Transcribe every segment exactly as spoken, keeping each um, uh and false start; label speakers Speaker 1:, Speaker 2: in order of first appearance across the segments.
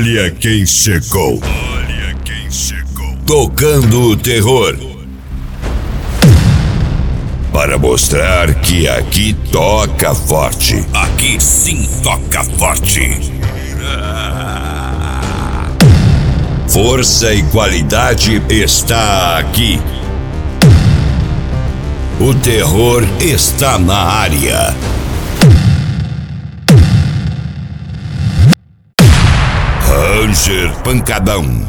Speaker 1: Olha quem chegou. Olha quem chegou. Tocando o terror. Para mostrar que aqui toca forte. Aqui sim toca forte. Força e qualidade está aqui. O terror está na área. Ranger Pancadão.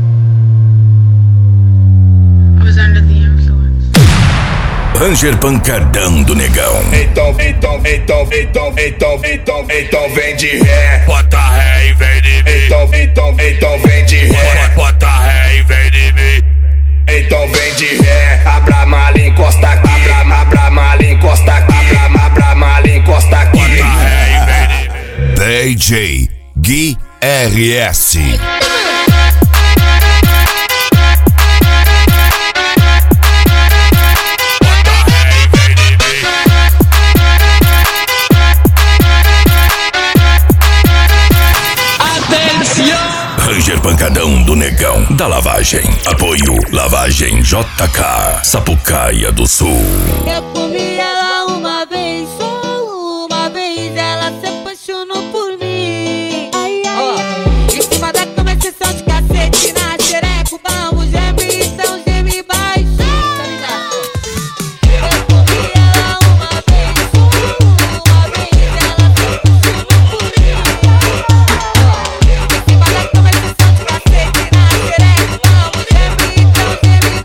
Speaker 1: Ranger Pancadão do Negão.
Speaker 2: Então, então, então, então, então, então, então vem de ré. Bota ré e vem de mim. Então, então, então vem de ré. Bota ré e vem de mim. Então vem de ré. Abra a mala e encosta aqui. Abra, abra a mala e encosta aqui. Abra, abra a mala e encosta aqui. Bota ré e vem de mim.
Speaker 1: D J Gui R S. Ranger Pancadão do Negão da Lavagem. Apoio Lavagem J K, Sapucaia do Sul.
Speaker 3: Eu comi ela uma vez, só uma vez, ela se apaixonou por mim. Ai, ai, oh. Em cima da cama, sessão de cacete na xereca, o bambu geme, então geme baixo. Eu comi ela uma vez, só uma vez, ela se apaixonou por mim. Em cima da cama, sessão de cacete na xereca, o bambu geme, então geme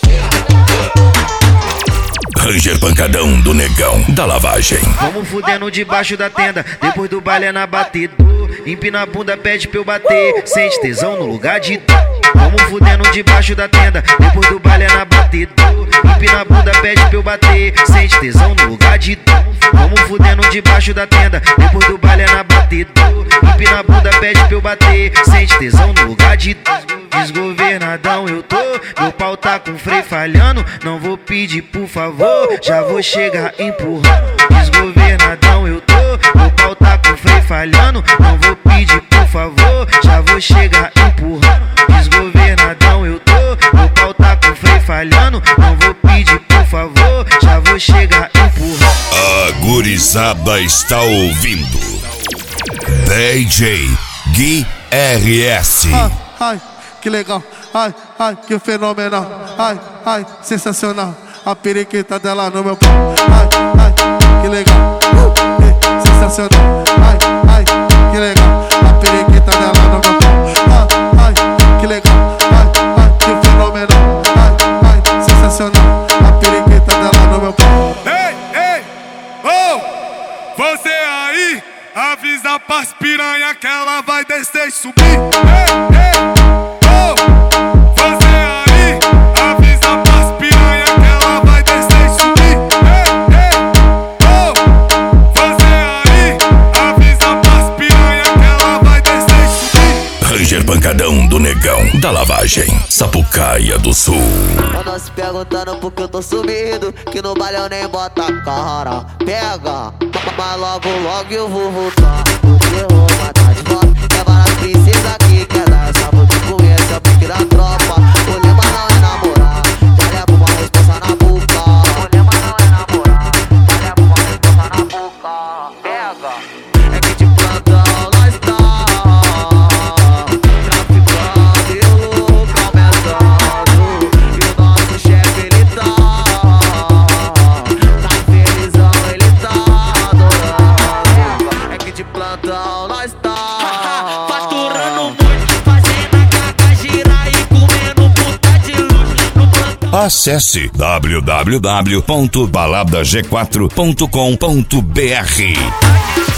Speaker 3: baixo.
Speaker 1: Ranger Pancadão do Negão da Lavagem.
Speaker 4: Vamos fudendo debaixo da tenda, depois do baile é na batedor. Empina a bunda, pede pra eu bater, sente tesão no lugar de dor. Vamos fudendo debaixo da tenda, depois do baile é na batedor. Empina a bunda, pede pra eu bater, sente tesão no lugar de dor. Vamos fudendo debaixo da tenda, depois do baile é na batedor. Empina a bunda, pede pra eu bater, sente tesão no lugar de dor. Desgovernadão eu tô, meu pau tá com freio falhando. Não vou pedir por favor, já vou chegar empurrando. Desgovernadão eu tô, meu pau tá com freio falhando. Não vou pedir por favor, já vou chegar empurrando. Desgovernadão eu tô, meu pau tá com freio falhando. Não vou pedir por favor, já vou chegar empurrando.
Speaker 1: A gurizada está ouvindo D J Gui R S.
Speaker 5: Ai, ai, que legal, ai, ai, que fenomenal, ai, ai, sensacional. A periquita dela no meu pau, ai, ai, que legal, uh, eh, sensacional, ai, ai, que legal. A periquita dela no meu pau, ai, ai, que legal, ai, ai, que fenomenal, ai, ai, sensacional. A periquita dela no meu pau.
Speaker 2: Ei, ei, oh, você aí, avisa pras piranha que ela vai descer e subir. Ei, ei, oh, você aí, avisa pras piranha que ela vai descer e subir. Ei, ei, oh, você aí, avisa pras piranha que ela vai descer e subir.
Speaker 1: Ranger Pancadão do Negão da Lavagem, Sapucaia do Sul.
Speaker 6: Andam se perguntando por que eu tô sumido, que no baile eu nem bota a cara. Pega, mas logo logo eu vou voltar. Eu vou matar de volta. Leva nas princesas aqui, quer dar essa boca com esse é o pique da tropa. O lema não é namorar, já leva uma resposta na boca. O lema não é namorar, já leva uma resposta na boca. Pega, é que de plantão nós tá traficando e o louco aumentando. E o nosso chefe ele tá tá felizão, ele tá adorando. É que de plantão nós tá faturando muito, fazendo a caca girar e comendo puta de luxo no plantão.
Speaker 1: Acesse w w w ponto balada g quatro ponto com ponto b r.